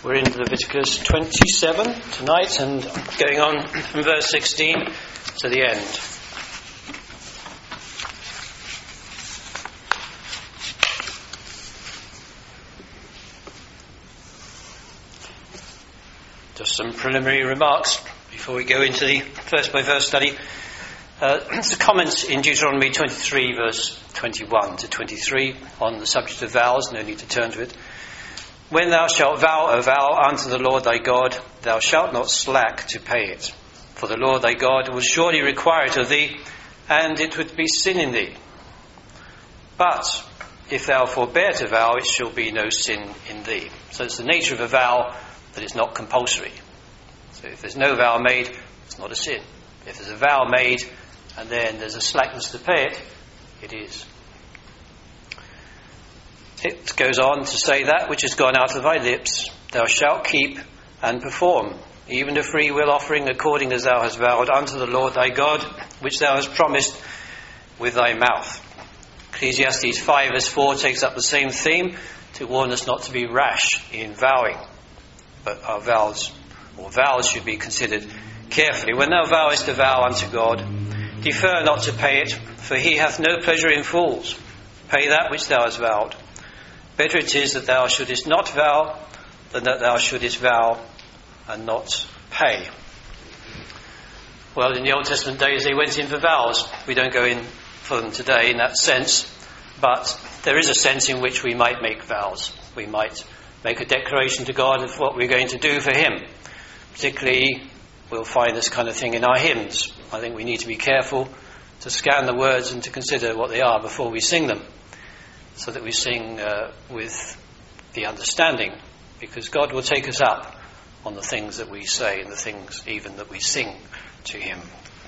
We're in Leviticus 27 tonight and going on from verse 16 to the end. Just some preliminary remarks before we go into the verse by verse study. The comments in Deuteronomy 23 verse 21 to 23 on the subject of vows, no need to turn to it. When thou shalt vow a vow unto the Lord thy God, thou shalt not slack to pay it. For the Lord thy God will surely require it of thee, and it would be sin in thee. But if thou forbear to vow, it shall be no sin in thee. So it's the nature of a vow that it's not compulsory. So if there's no vow made, it's not a sin. If there's a vow made and then there's a slackness to pay it, it is. It goes on to say, that which has gone out of thy lips thou shalt keep and perform, even a free will offering according as thou hast vowed unto the Lord thy God, which thou hast promised with thy mouth. Ecclesiastes 5 verse 4 takes up the same theme to warn us not to be rash in vowing. But our vows should be considered carefully. When thou vowest a vow unto God, defer not to pay it, for he hath no pleasure in fools. Pay that which thou hast vowed. Better it is that thou shouldest not vow than that thou shouldest vow and not pay. Well, in the Old Testament days they went in for vows. We don't go in for them today in that sense, but there is a sense in which we might make vows. We might make a declaration to God of what we're going to do for him. Particularly, we'll find this kind of thing in our hymns. I think we need to be careful to scan the words and to consider what they are before we sing them, so that we sing with the understanding, because God will take us up on the things that we say and the things even that we sing to him.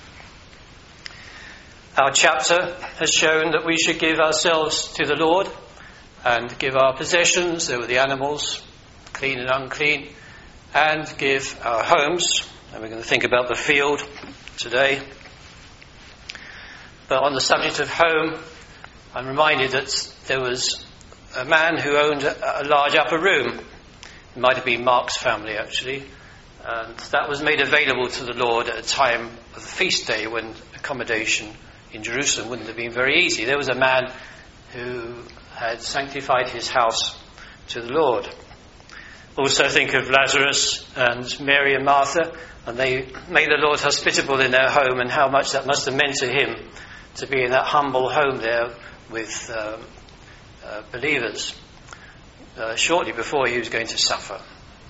Our chapter has shown that we should give ourselves to the Lord and give our possessions, there were the animals, clean and unclean, and give our homes. And we're going to think about the field today. But on the subject of home, I'm reminded that there was a man who owned a large upper room. It might have been Mark's family, actually. And that was made available to the Lord at a time of the feast day when accommodation in Jerusalem wouldn't have been very easy. There was a man who had sanctified his house to the Lord. Also think of Lazarus and Mary and Martha, and they made the Lord hospitable in their home, and how much that must have meant to him to be in that humble home there with believers shortly before he was going to suffer.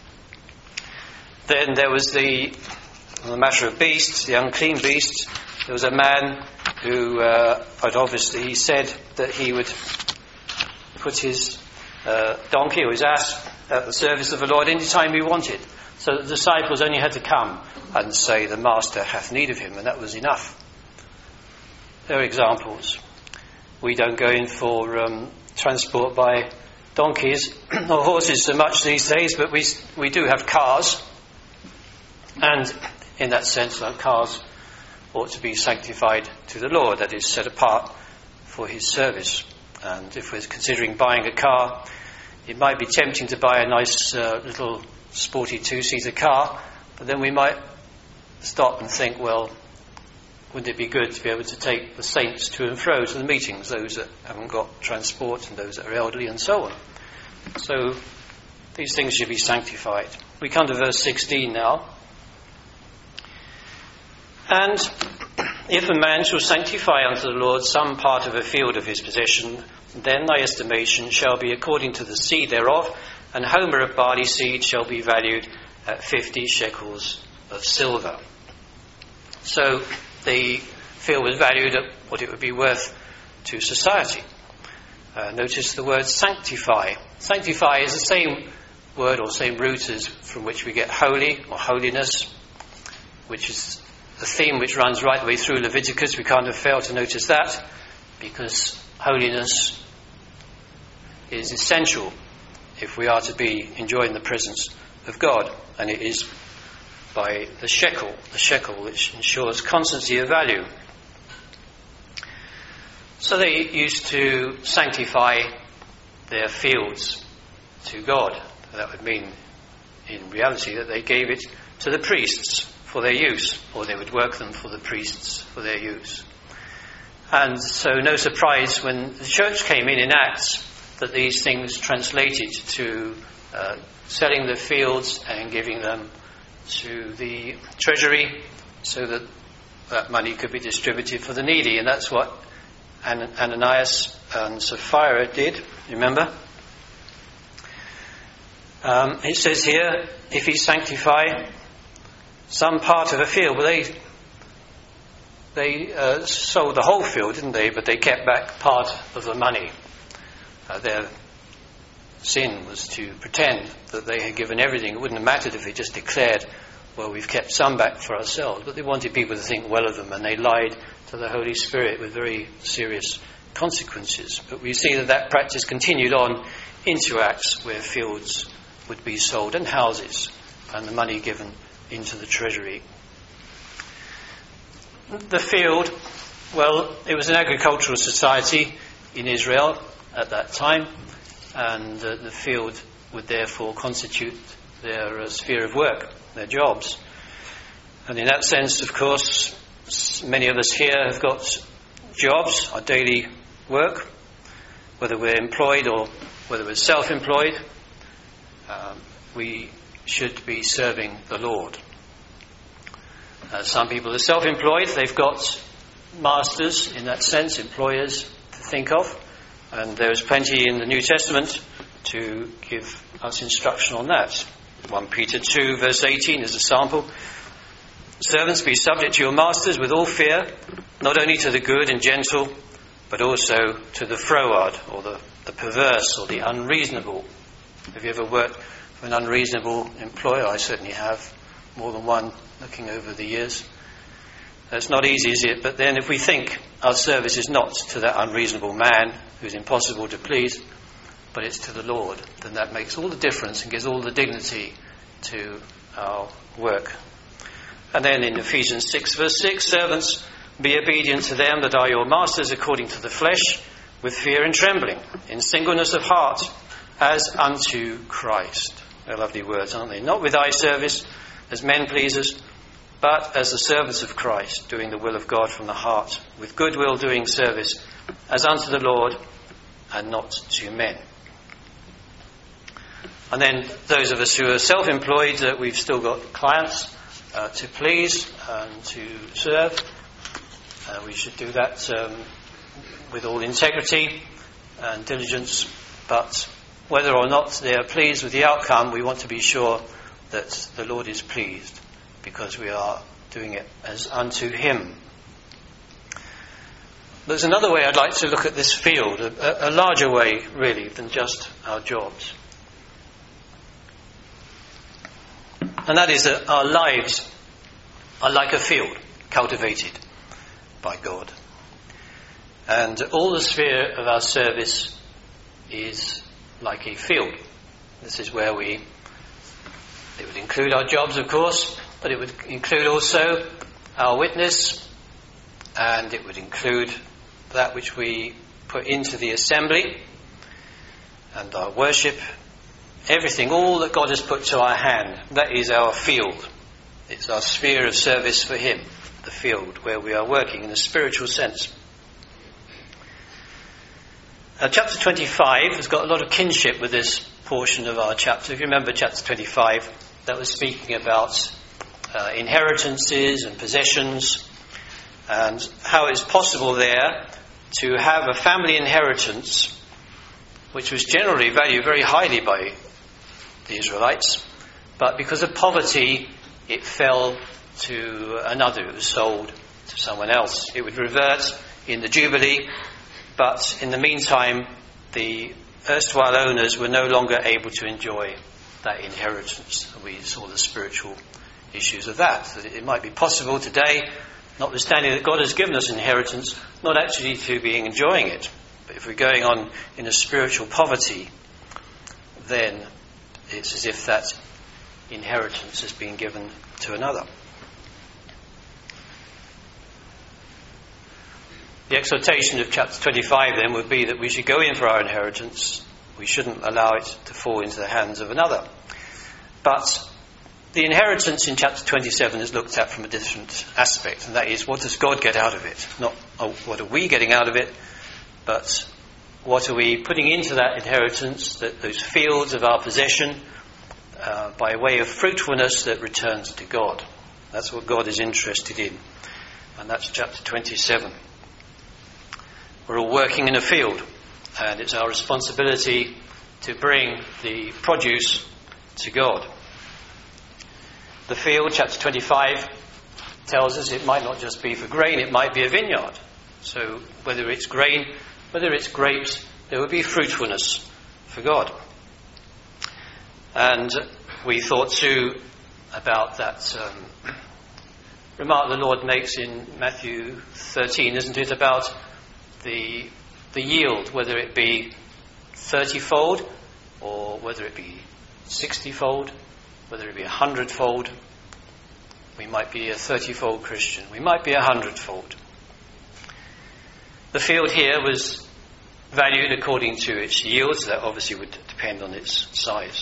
Then there was the matter of beasts, the unclean beasts. There was a man who obviously he said that he would put his donkey or his ass at the service of the Lord any time he wanted. So the disciples only had to come and say, the master hath need of him, and that was enough. There are examples. We don't go in for transport by donkeys or horses so much these days, but we do have cars. And in that sense, our cars ought to be sanctified to the Lord, that is, set apart for his service. And if we're considering buying a car, it might be tempting to buy a nice little sporty two-seater car, but then we might stop and think, well, wouldn't it be good to be able to take the saints to and fro to the meetings, those that haven't got transport and those that are elderly and so on. So these things should be sanctified. We come to verse 16 now. And if a man shall sanctify unto the Lord some part of a field of his possession, then thy estimation shall be according to the seed thereof, and homer of barley seed shall be valued at 50 shekels of silver. So the field was valued at what it would be worth to society. Notice the word sanctify. Sanctify is the same word or same root as from which we get holy or holiness, which is the theme which runs right the way through Leviticus. We can't have failed to notice that, because holiness is essential if we are to be enjoying the presence of God, and it is by the shekel which ensures constancy of value. So they used to sanctify their fields to God. That would mean in reality that they gave it to the priests for their use, or they would work them for the priests for their use. And so no surprise when the church came in Acts that these things translated to selling the fields and giving them to the treasury so that that money could be distributed for the needy. And that's what Ananias and Sapphira did, remember? It says here, if he sanctify some part of a field, well, they sold the whole field, didn't they? But they kept back part of the money. Their sin was to pretend that they had given everything. It wouldn't have mattered if they just declared, well, we've kept some back for ourselves. But they wanted people to think well of them, and they lied to the Holy Spirit with very serious consequences. But we see that practice continued on into Acts, where fields would be sold and houses, and the money given into the treasury. The field, well, it was an agricultural society in Israel at that time, and the field would therefore constitute their sphere of work, their jobs. And in that sense, of course, many of us here have got jobs, our daily work, whether we're employed or whether we're self-employed. We should be serving the Lord. Some people are self-employed. They've got masters, in that sense, employers to think of. And there's plenty in the New Testament to give us instruction on that. 1 Peter 2 verse 18 is a sample. Servants, be subject to your masters with all fear, not only to the good and gentle, but also to the froward, or the perverse, or the unreasonable. Have you ever worked for an unreasonable employer? I certainly have, more than one, looking over the years. It's not easy, is it? But then if we think our service is not to that unreasonable man who's impossible to please, but it's to the Lord, then that makes all the difference and gives all the dignity to our work. And then in Ephesians 6 verse 6, servants, be obedient to them that are your masters according to the flesh, with fear and trembling, in singleness of heart, as unto Christ. They're lovely words, aren't they? Not with eye service, as men pleasers, but as the servants of Christ, doing the will of God from the heart, with good will doing service, as unto the Lord, and not to men. And then those of us who are self-employed, we've still got clients to please and to serve. We should do that with all integrity and diligence, but whether or not they are pleased with the outcome, we want to be sure that the Lord is pleased, because we are doing it as unto him. There's another way I'd like to look at this field, a larger way really than just our jobs. And that is that our lives are like a field cultivated by God. And all the sphere of our service is like a field. This is where it would include our jobs, of course, but it would include also our witness, and it would include that which we put into the assembly and our worship. Everything, all that God has put to our hand, that is our field. It's our sphere of service for him, the field where we are working in a spiritual sense. Chapter 25 has got a lot of kinship with this portion of our chapter. If you remember chapter 25, that was speaking about inheritances and possessions, and how it's possible there to have a family inheritance which was generally valued very highly by the Israelites, but because of poverty it fell to another. It was sold to someone else. It would revert in the Jubilee, but in the meantime the erstwhile owners were no longer able to enjoy that inheritance. We saw the spiritual issues of that it might be possible today, notwithstanding that God has given us inheritance, not actually to be enjoying it. But if we're going on in a spiritual poverty, then it's as if that inheritance has been given to another. The exhortation of chapter 25 then would be that we should go in for our inheritance. We shouldn't allow it to fall into the hands of another. But the inheritance in chapter 27 is looked at from a different aspect, and that is, what does God get out of it? Not what are we getting out of it, but what are we putting into that inheritance, those fields of our possession, by way of fruitfulness that returns to God. That's what God is interested in. And that's chapter 27. We're all working in a field, and it's our responsibility to bring the produce to God. The field, chapter 25, tells us it might not just be for grain, it might be a vineyard. So whether it's grain, whether it's grapes, there will be fruitfulness for God. And we thought too about that remark the Lord makes in Matthew 13, isn't it, about the yield, whether it be 30-fold or whether it be 60-fold, whether it be 100-fold. We might be a 30-fold Christian. We might be 100-fold. The field here was valued according to its yields. That obviously would depend on its size.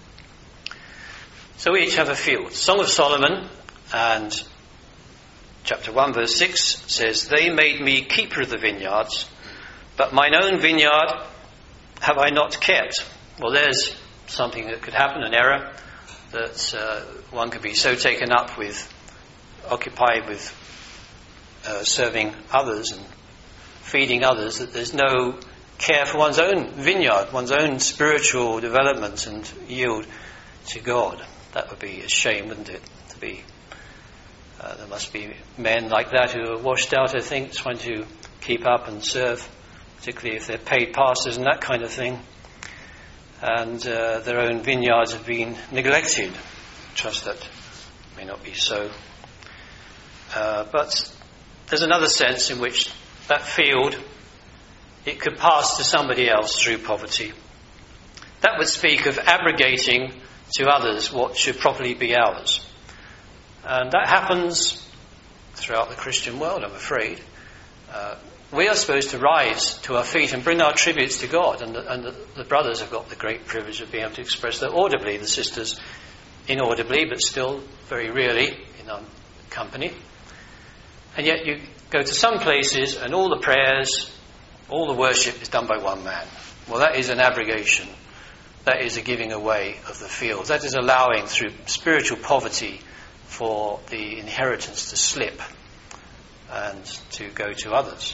So we each have a field. Song of Solomon, and chapter 1 verse 6 says, "They made me keeper of the vineyards, but mine own vineyard have I not kept." Well, there's something that could happen, an error, that one could be so taken up with, occupied with serving others and feeding others, that there's no care for one's own vineyard, one's own spiritual development and yield to God. That would be a shame, wouldn't it? To be there must be men like that who are washed out, I think, trying to keep up and serve, particularly if they're paid pastors and that kind of thing, and their own vineyards have been neglected. I trust that may not be so. But there's another sense in which that field, it could pass to somebody else through poverty. That would speak of abrogating to others what should properly be ours. And that happens throughout the Christian world, I'm afraid. We are supposed to rise to our feet and bring our tributes to God, and the brothers have got the great privilege of being able to express that audibly, the sisters inaudibly, but still very really in our company. And yet you go to some places and all the prayers, all the worship is done by one man. Well, that is an abrogation. That is a giving away of the fields. That is allowing, through spiritual poverty, for the inheritance to slip and to go to others.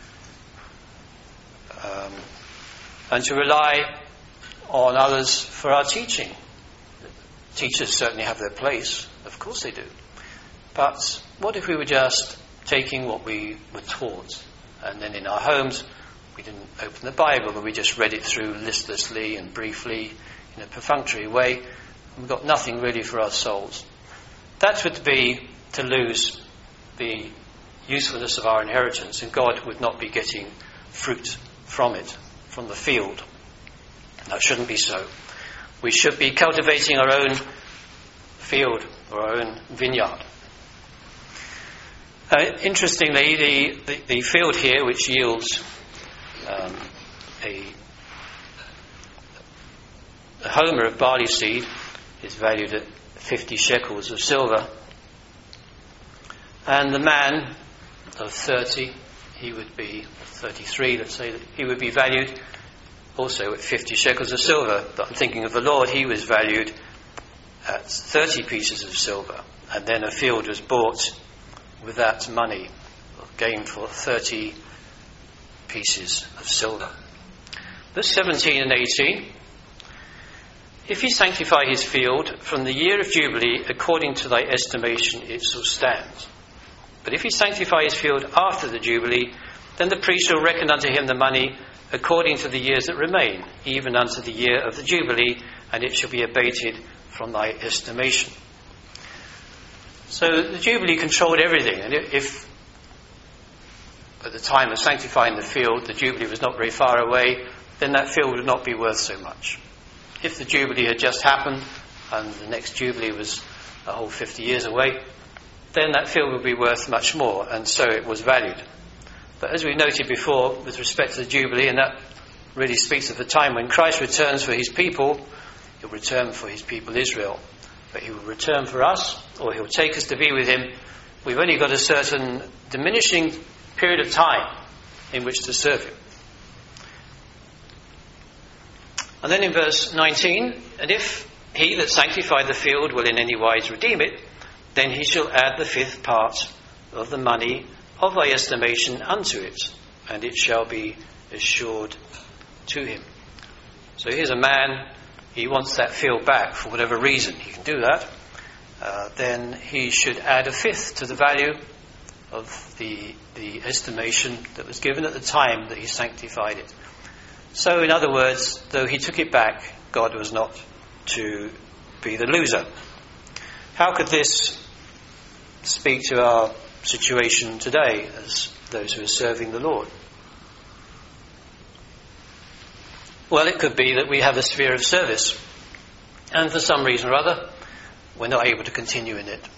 And to rely on others for our teaching. Teachers certainly have their place, of course they do. But what if we were just taking what we were taught, and then in our homes we didn't open the Bible, but we just read it through listlessly and briefly in a perfunctory way, and we got nothing really for our souls? That would be to lose the usefulness of our inheritance, and God would not be getting fruit from it, from the field. That shouldn't be so. We should be cultivating our own field or our own vineyard. Interestingly, the field here, which yields a homer of barley seed, is valued at 50 shekels of silver. And the man of 30, he would be 33, let's say, that he would be valued also at 50 shekels of silver. But I'm thinking of the Lord, he was valued at 30 pieces of silver. And then a field was bought with that money, gained for 30 pieces of silver. Verse 17 and 18. "If he sanctify his field from the year of Jubilee, according to thy estimation it shall stand. But if he sanctify his field after the Jubilee, then the priest shall reckon unto him the money according to the years that remain, even unto the year of the Jubilee, and it shall be abated from thy estimation." So the Jubilee controlled everything, and if at the time of sanctifying the field the Jubilee was not very far away, then that field would not be worth so much. If the Jubilee had just happened and the next Jubilee was a whole 50 years away, then that field would be worth much more, and so it was valued. But as we noted before, with respect to the Jubilee, and that really speaks of the time when Christ returns for his people, he'll return for his people Israel. But he will return for us, or he'll take us to be with him. We've only got a certain diminishing period of time in which to serve him. And then in verse 19, and if he that sanctified the field will in any wise redeem it, then he shall add the 5th part of the money of thy estimation unto it, and it shall be assured to him. So here's a man, he wants that field back for whatever reason, he can do that. Then he should add a 5th to the value of the estimation that was given at the time that he sanctified it. So in other words, though he took it back, God was not to be the loser. How could this speak to our situation today as those who are serving the Lord? Well, it could be that we have a sphere of service, and for some reason or other, we're not able to continue in it.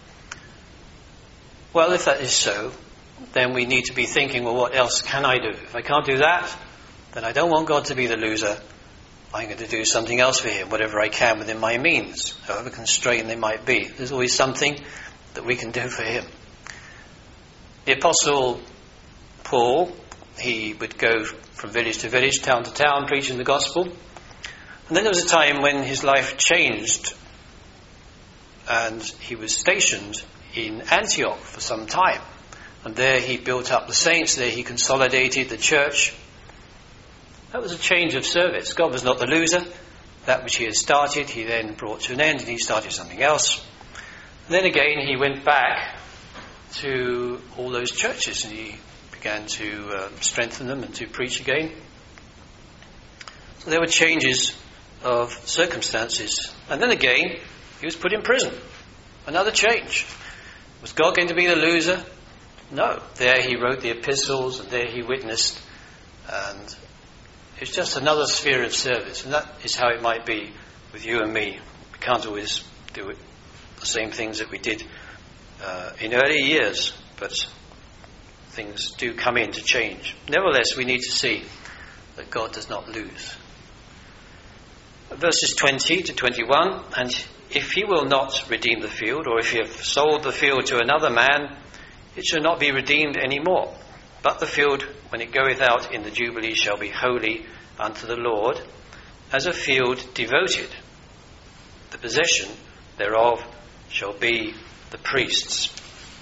Well, if that is so, then we need to be thinking, well, what else can I do? If I can't do that, then I don't want God to be the loser. I'm going to do something else for him, whatever I can within my means, however constrained they might be. There's always something that we can do for him. The Apostle Paul, he would go from village to village, town to town, preaching the gospel. And then there was a time when his life changed, and he was stationed in Antioch for some time. And there he built up the saints, there he consolidated the church. That was a change of service. God was not the loser. That which he had started, he then brought to an end, and he started something else. And then again, he went back to all those churches, and he began to strengthen them and to preach again. So there were changes of circumstances. And then again, he was put in prison. Another change. Was God going to be the loser? No. There he wrote the epistles, and there he witnessed, and it's just another sphere of service, and that is how it might be with you and me. We can't always do the same things that we did in earlier years, but things do come in to change. Nevertheless, we need to see that God does not lose. Verses 20 to 21, and if he will not redeem the field, or if he have sold the field to another man, it shall not be redeemed any more. But the field, when it goeth out in the Jubilee, shall be holy unto the Lord, as a field devoted. The possession thereof shall be the priest's.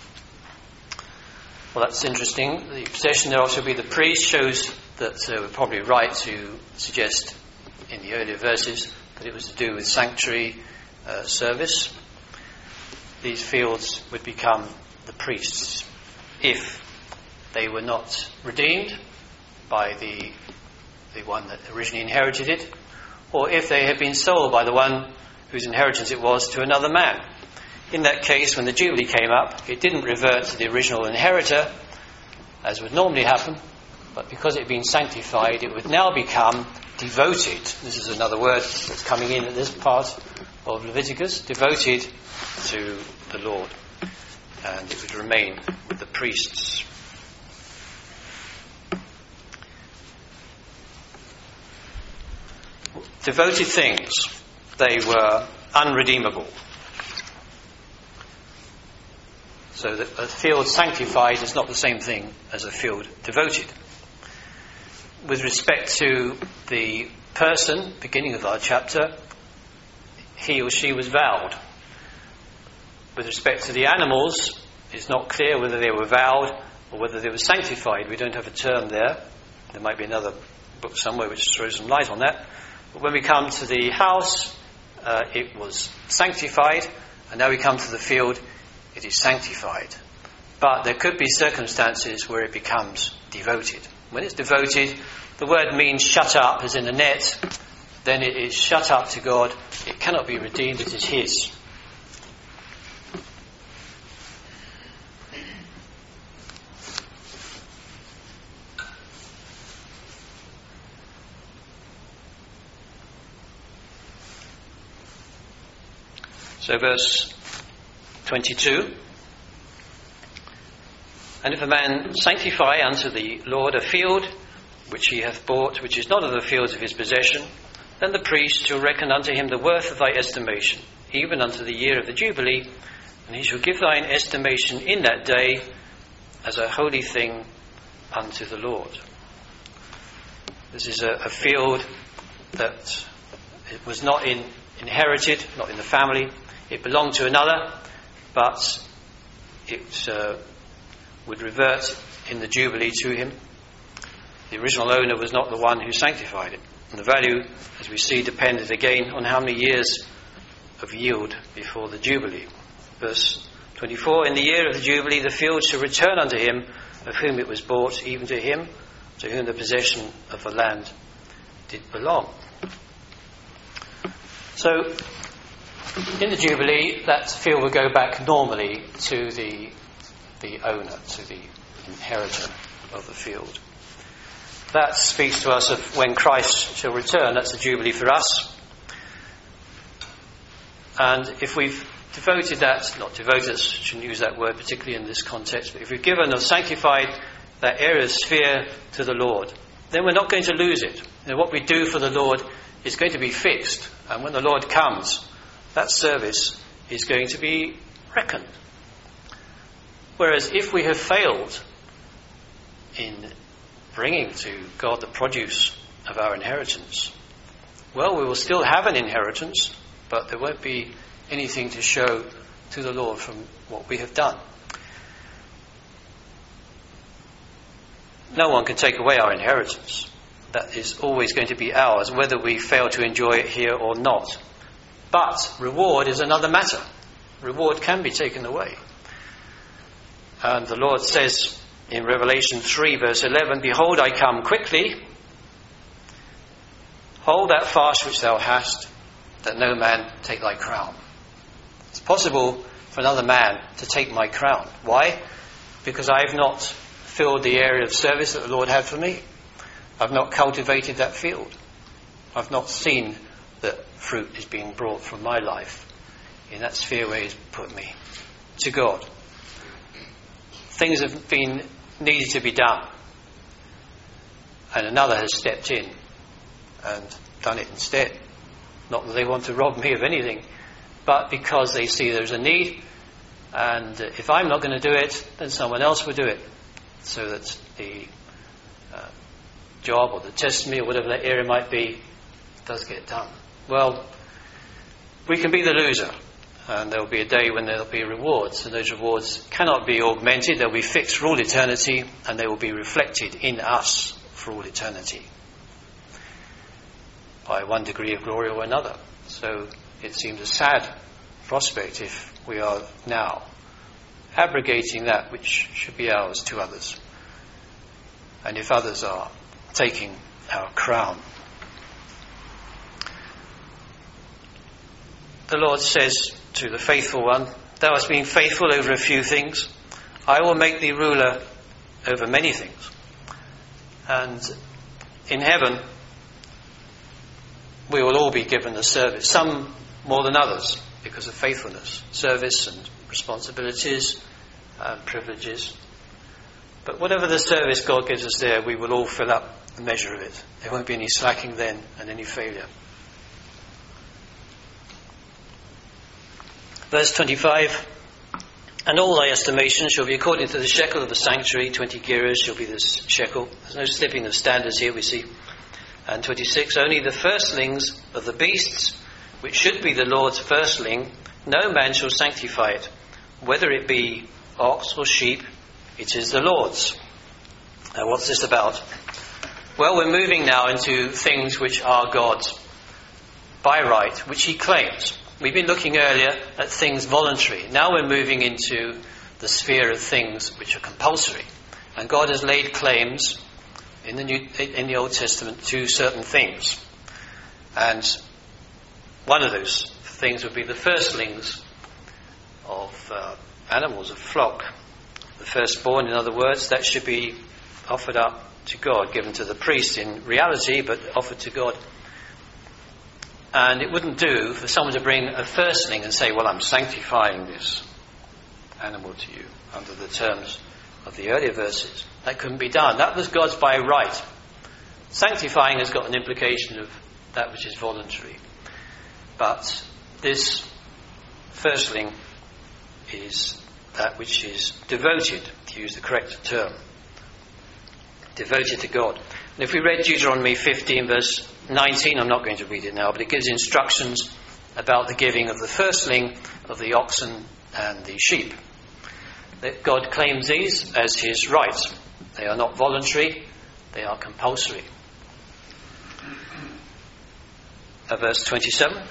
Well, that's interesting. The possession thereof shall be the priest shows that we're probably right to suggest in the earlier verses that it was to do with sanctuary service. These fields would become the priest's if they were not redeemed by the one that originally inherited it, or if they had been sold by the one whose inheritance it was to another man. In that case, when the Jubilee came up, it didn't revert to the original inheritor, as would normally happen, but because it had been sanctified, it would now become devoted. This is another word that's coming in at this part of Leviticus, devoted to the Lord, and it would remain with the priests. Devoted things, they were unredeemable. So that a field sanctified is not the same thing as a field devoted. With respect to the person, beginning of our chapter, he or she was vowed. With respect to the animals, it's not clear whether they were vowed or whether they were sanctified. We don't have a term there. There might be another book somewhere which throws some light on that. But when we come to the house, it was sanctified, and now we come to the field, it is sanctified. But there could be circumstances where it becomes devoted. When it's devoted, the word means shut up, as in a net. Then it is shut up to God. It cannot be redeemed, it is his. So verse 22. And if a man sanctify unto the Lord a field which he hath bought, which is not of the fields of his possession, Then the priest shall reckon unto him the worth of thy estimation, even unto the year of the Jubilee, and he shall give thine estimation in that day as a holy thing unto the Lord. This is a field that it was not inherited, not in the family. It belonged to another, but it would revert in the Jubilee to him. The original owner was not the one who sanctified it. And the value, as we see, depended again on how many years of yield before the Jubilee. Verse 24, in the year of the Jubilee the field shall return unto him of whom it was bought, even to him to whom the possession of the land did belong. So, in the Jubilee, that field will go back normally to the owner, to the inheritor of the field. That speaks to us of when Christ shall return. That's the Jubilee for us. And if we've devoted that, not devoted, shouldn't use that word particularly in this context, but if we've given or sanctified that area of sphere to the Lord, then we're not going to lose it. And what we do for the Lord is going to be fixed. And when the Lord comes, that service is going to be reckoned. Whereas if we have failed in bringing to God the produce of our inheritance, well, we will still have an inheritance, but there won't be anything to show to the Lord from what we have done. No one can take away our inheritance. That is always going to be ours, whether we fail to enjoy it here or not. But reward is another matter. Reward can be taken away. And the Lord says in Revelation 3 verse 11, behold, I come quickly. Hold that fast which thou hast, that no man take thy crown. It's possible for another man to take my crown. Why? Because I have not filled the area of service that the Lord had for me. I've not cultivated that field. I've not seen that fruit is being brought from my life in that sphere where He's put me to God. Things have been needed to be done, and another has stepped in and done it instead. Not that they want to rob me of anything, but because they see there's a need, and if I'm not going to do it, then someone else will do it, so that the job or the testimony or whatever that area might be does get done. Well, we can be the loser, and there will be a day when there will be rewards, and those rewards cannot be augmented. They'll be fixed for all eternity, and they will be reflected in us for all eternity by one degree of glory or another. So it seems a sad prospect if we are now abrogating that which should be ours to others, and if others are taking our crown. The Lord says to the faithful one, thou hast been faithful over a few things, I will make thee ruler over many things. And in heaven we will all be given the service, some more than others because of faithfulness, service and responsibilities and privileges. But whatever the service God gives us there, we will all fill up the measure of it. There won't be any slacking then and any failure. Verse 25, and all thy estimation shall be according to the shekel of the sanctuary, 20 gerahs shall be the shekel. There's no slipping of standards here, we see. And 26, only the firstlings of the beasts, which should be the Lord's firstling, no man shall sanctify it, whether it be ox or sheep, it is the Lord's. Now what's this about? Well, we're moving now into things which are God's by right, which He claims. We've been looking earlier at things voluntary. Now we're moving into the sphere of things which are compulsory. And God has laid claims in the Old Testament to certain things. And one of those things would be the firstlings of animals, of flock. The firstborn, in other words, that should be offered up to God, given to the priest in reality, but offered to God. And it wouldn't do for someone to bring a firstling and say, well, I'm sanctifying this animal to you under the terms of the earlier verses. That couldn't be done. That was God's by right. Sanctifying has got an implication of that which is voluntary. But this firstling is that which is devoted, to use the correct term, devoted to God. And if we read Deuteronomy 15 verse 19, I'm not going to read it now, but it gives instructions about the giving of the firstling of the oxen and the sheep. That God claims these as his right. They are not voluntary, they are compulsory. Verse 27.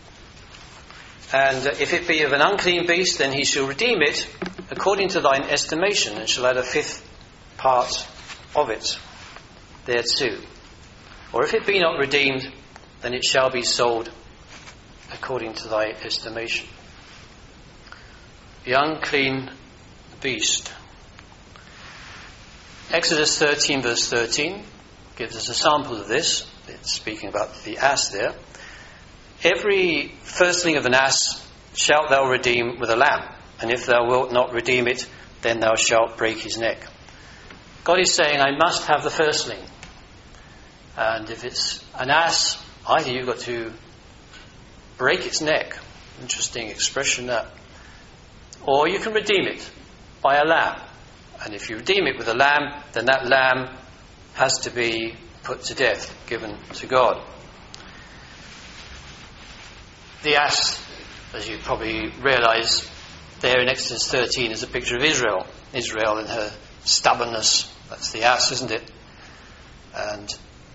And if it be of an unclean beast, then he shall redeem it according to thine estimation, and shall add a fifth part of it thereto. Or if it be not redeemed, then it shall be sold according to thy estimation. The unclean beast. Exodus 13 verse 13 gives us a sample of this. It's speaking about the ass there. Every firstling of an ass shalt thou redeem with a lamb, and if thou wilt not redeem it, then thou shalt break his neck. God is saying, I must have the firstling. And if it's an ass, either you've got to break its neck. Interesting expression that. Or you can redeem it by a lamb. And if you redeem it with a lamb, then that lamb has to be put to death, given to God. The ass, as you probably realise, there in Exodus 13 is a picture of Israel. Israel and her stubbornness. That's the ass, isn't it? And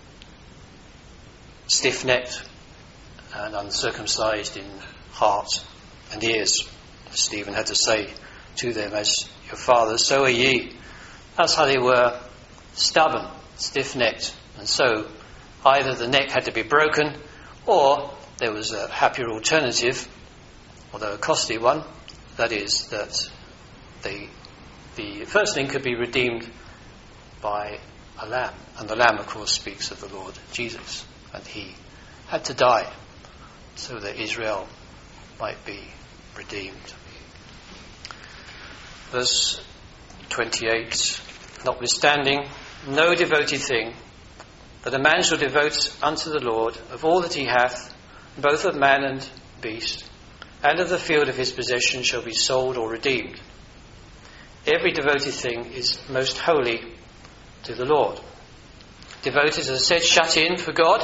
stiff-necked and uncircumcised in heart and ears. Stephen had to say to them, as your fathers, so are ye. That's how they were, stubborn, stiff-necked. And so either the neck had to be broken, or there was a happier alternative, although a costly one, that is that the firstling could be redeemed by a lamb. And the lamb, of course, speaks of the Lord Jesus. And he had to die so that Israel might be redeemed. Verse 28, notwithstanding, no devoted thing, that a man shall devote unto the Lord of all that he hath, both of man and beast, and of the field of his possession, shall be sold or redeemed. Every devoted thing is most holy to the Lord. Devoted, as I said, shut in for God.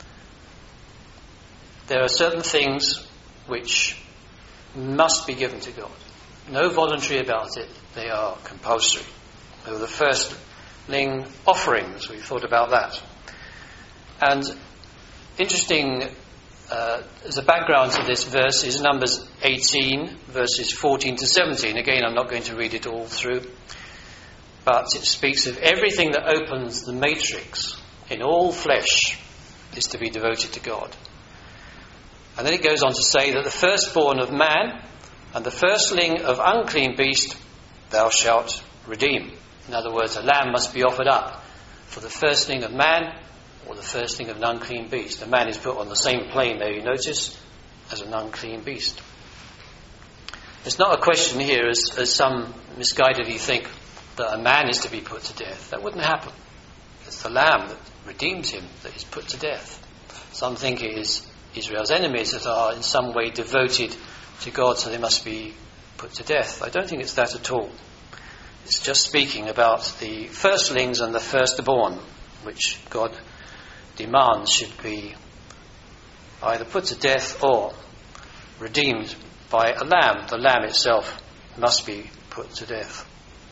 There are certain things which must be given to God. No voluntary about it. They are compulsory. They were the firstling offerings. We thought about that. And interesting, as a background to this verse is Numbers 18, verses 14 to 17. Again, I'm not going to read it all through. But it speaks of everything that opens the matrix in all flesh is to be devoted to God. And then it goes on to say that the firstborn of man and the firstling of unclean beast thou shalt redeem. In other words, a lamb must be offered up for the firstling of man or the firstling of an unclean beast. A man is put on the same plane there, you notice, as an unclean beast. It's not a question here, as some misguidedly think, that a man is to be put to death. That wouldn't happen. It's the lamb that redeems him that is put to death. Some think it is Israel's enemies that are in some way devoted to God, so they must be put to death. I don't think it's that at all. It's just speaking about the firstlings and the firstborn, which God demands should be either put to death or redeemed by a lamb. The lamb itself must be put to death.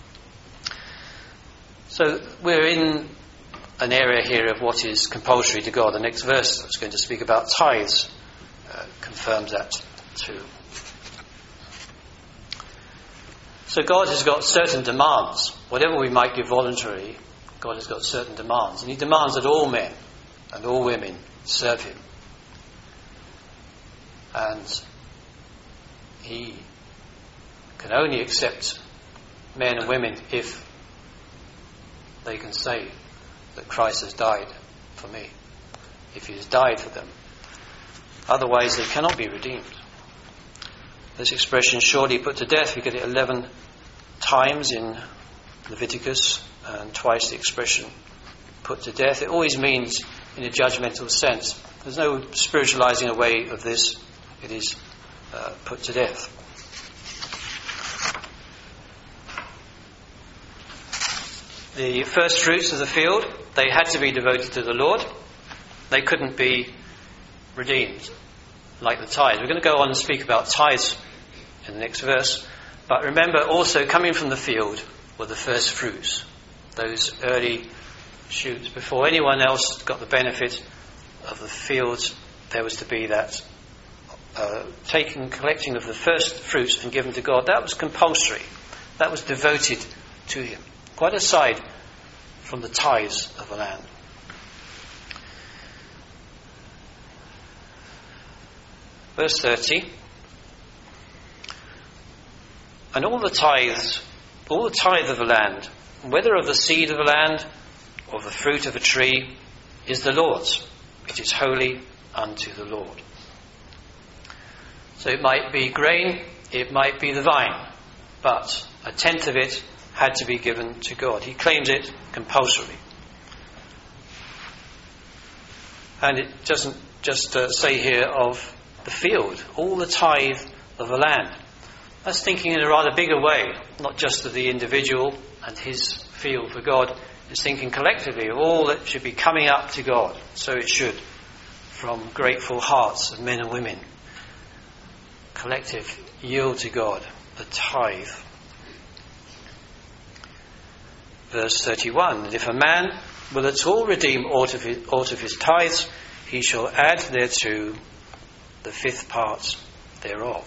So we're in an area here of what is compulsory to God. The next verse that's going to speak about tithes confirms that too. So God has got certain demands. Whatever we might give voluntarily, God has got certain demands. And he demands that all men and all women serve him. And he can only accept men and women if they can say that Christ has died for me, if he has died for them. Otherwise they cannot be redeemed. This expression, surely put to death, we get it 11 times in Leviticus, and twice the expression put to death. It always means, in a judgmental sense, There's no spiritualizing away of this. It is put to death. The first fruits of the field, they had to be devoted to the Lord. They couldn't be redeemed like the tithes. We're going to go on and speak about tithes in the next verse. But remember, also coming from the field were the first fruits, those early shoots. Before anyone else got the benefit of the fields, there was to be that collecting of the first fruits and given to God. That was compulsory. That was devoted to him. Quite aside from the tithes of the land. Verse 30. And all the tithe of the land, whether of the seed of the land or of the fruit of a tree, is the Lord's. It is holy unto the Lord. So it might be grain, it might be the vine, but a tenth of it had to be given to God. He claims it compulsorily. And it doesn't just say here of the field, all the tithe of the land. That's thinking in a rather bigger way, not just of the individual and his field for God. It's thinking collectively of all that should be coming up to God. So it should, from grateful hearts of men and women. Collective yield to God, the tithe. Verse 31, and if a man will at all redeem aught of his tithes, he shall add thereto the fifth part thereof.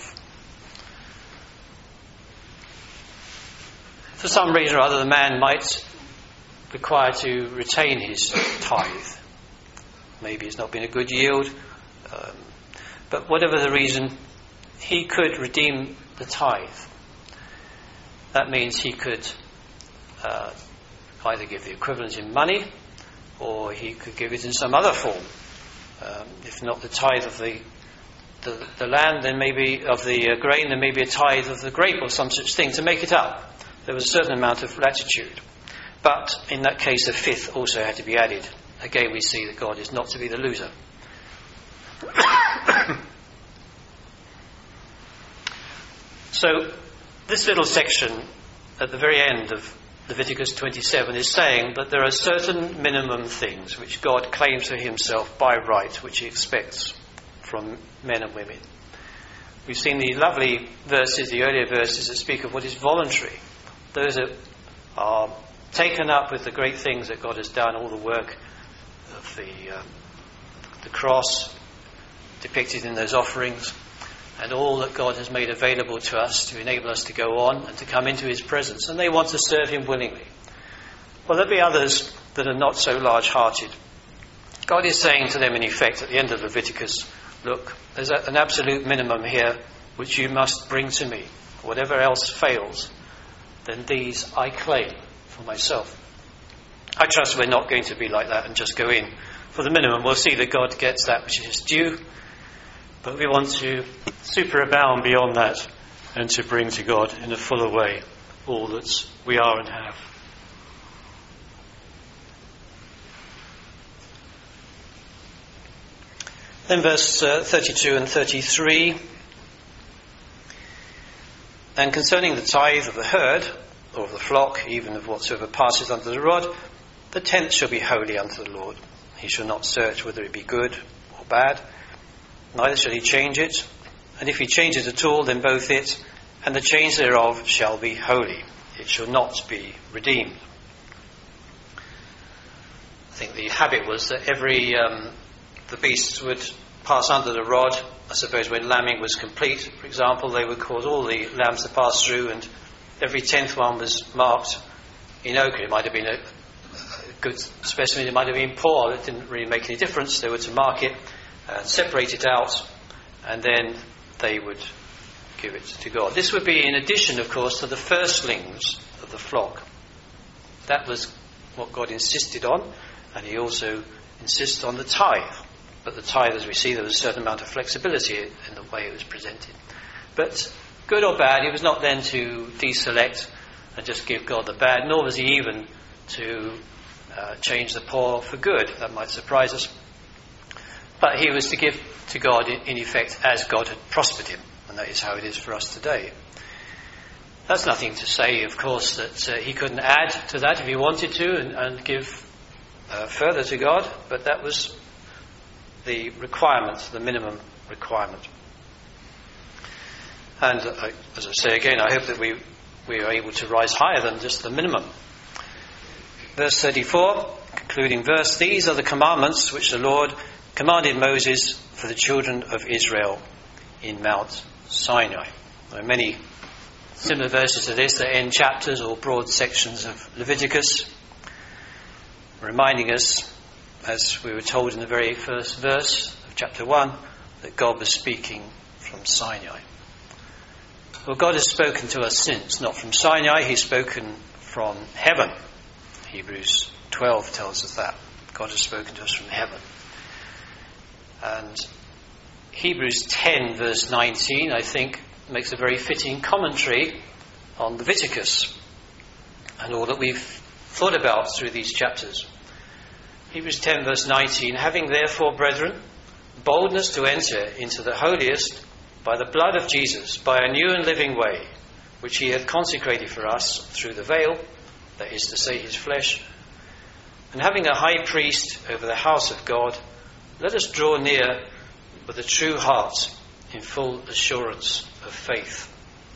For some reason or other, the man might require to retain his tithe. Maybe it's not been a good yield, but whatever the reason, he could redeem the tithe. That means he could either give the equivalent in money, or he could give it in some other form. If not the tithe of the land, then maybe of the grain, then maybe a tithe of the grape or some such thing to make it up. There was a certain amount of latitude. But in that case, a fifth also had to be added. Again, we see that God is not to be the loser. So, this little section at the very end of Leviticus 27 is saying that there are certain minimum things which God claims for himself by right, which he expects from men and women. We've seen the lovely verses, the earlier verses that speak of what is voluntary. Those that are taken up with the great things that God has done, all the work of the cross depicted in those offerings, and all that God has made available to us to enable us to go on and to come into his presence. And they want to serve him willingly. Well, there'll be others that are not so large-hearted. God is saying to them, in effect, at the end of Leviticus, look, there's an absolute minimum here which you must bring to me. Whatever else fails, then these I claim for myself. I trust we're not going to be like that and just go in for the minimum. We'll see that God gets that which is due. But we want to superabound beyond that and to bring to God in a fuller way all that we are and have. Then verse 32 and 33. And concerning the tithe of the herd, or of the flock, even of whatsoever passes under the rod, the tenth shall be holy unto the Lord. He shall not search whether it be good or bad, neither shall he change it. And if he change it at all, then both it and the change thereof shall be holy. It shall not be redeemed. I think the habit was that the beasts would pass under the rod. I suppose when lambing was complete, for example, they would cause all the lambs to pass through, and every 10th one was marked in ochre. It might have been a good specimen, it might have been poor, it didn't really make any difference. They were to mark it and separate it out, and then they would give it to God. This would be in addition, of course, to the firstlings of the flock. That was what God insisted on, and he also insists on the tithe. But the tithe, as we see, there was a certain amount of flexibility in the way it was presented. But good or bad, he was not then to deselect and just give God the bad, nor was he even to change the poor for good. That might surprise us. But he was to give to God in effect as God had prospered him, and that is how it is for us today. That's nothing to say, of course, that he couldn't add to that if he wanted to and give further to God, but that was the requirement, the minimum requirement. And as I say again, I hope that we are able to rise higher than just the minimum. Verse 34, concluding verse, "These are the commandments which the Lord commanded Moses for the children of Israel in Mount Sinai." There are many similar verses to this that end chapters or broad sections of Leviticus, reminding us, as we were told in the very first verse of chapter 1, that God was speaking from Sinai. Well, God has spoken to us since, not from Sinai, he's spoken from heaven. Hebrews 12 tells us that. God has spoken to us from heaven. And Hebrews 10 verse 19, I think, makes a very fitting commentary on Leviticus and all that we've thought about through these chapters. Hebrews 10 verse 19, "Having therefore, brethren, boldness to enter into the holiest by the blood of Jesus, by a new and living way, which he hath consecrated for us through the veil," that is to say, his flesh, "and having a high priest over the house of God, let us draw near with a true heart in full assurance of faith."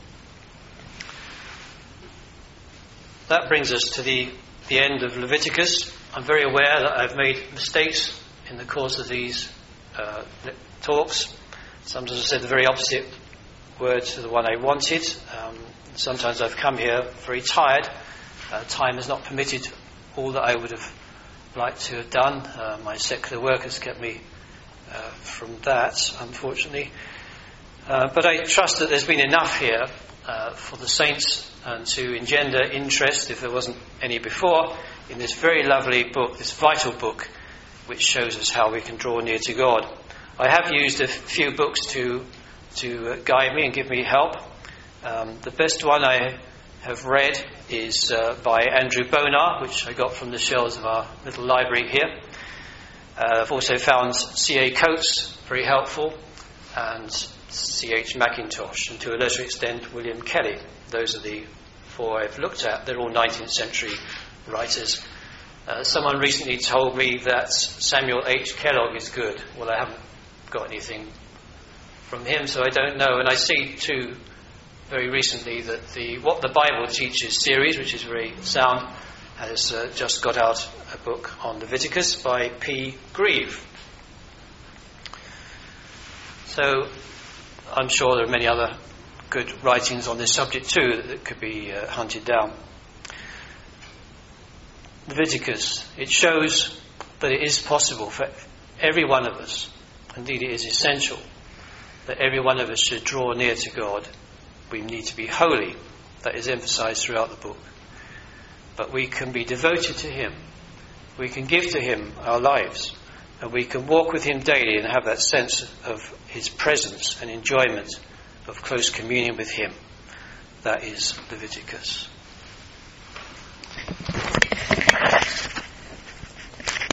That brings us to the end of Leviticus. I'm very aware that I've made mistakes in the course of these talks. Sometimes I've said the very opposite word to the one I wanted. Sometimes I've come here very tired. Time has not permitted all that I would have liked to have done. My secular work has kept me from that, unfortunately. But I trust that there's been enough here for the saints and to engender interest, if there wasn't any before, in this very lovely book, this vital book, which shows us how we can draw near to God. I have used a few books to guide me and give me help. The best one I have read is by Andrew Bonar, which I got from the shelves of our little library here. I've also found C.A. Coates very helpful, and C.H. Mackintosh, and to a lesser extent William Kelly. Those are the four I've looked at. They're all 19th century writers. Someone recently told me that Samuel H. Kellogg is good. Well, I haven't got anything from him, so I don't know. And I see too very recently that the What the Bible Teaches series, which is very sound, has just got out a book on Leviticus by P. Grieve. So I'm sure there are many other good writings on this subject too that could be hunted down. Leviticus, it shows that it is possible for every one of us, indeed it is essential, that every one of us should draw near to God. We need to be holy. That is emphasized throughout the book. But we can be devoted to him. We can give to him our lives. And we can walk with him daily and have that sense of his presence and enjoyment of close communion with him. That is Leviticus.